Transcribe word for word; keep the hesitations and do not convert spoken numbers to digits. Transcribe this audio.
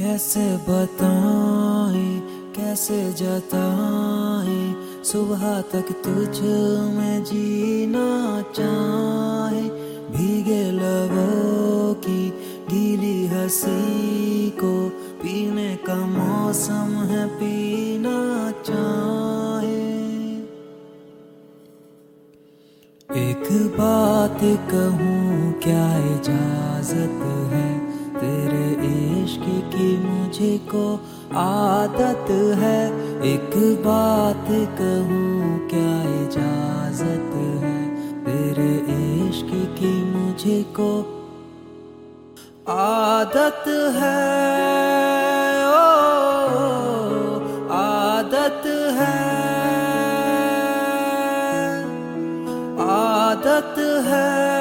कैसे बताएं कैसे जताएं सुबह तक तुझ में जीना चाहे। भीगे लबों की गीली हंसी को पीने का मौसम है, पीना चाहे। एक बात कहूँ क्या इजाजत है, तेरे इश्क की मुझे को आदत है। एक बात कहूँ क्या इजाजत है, तेरे इश्क की मुझे को आदत है। ओ आदत है, आदत है।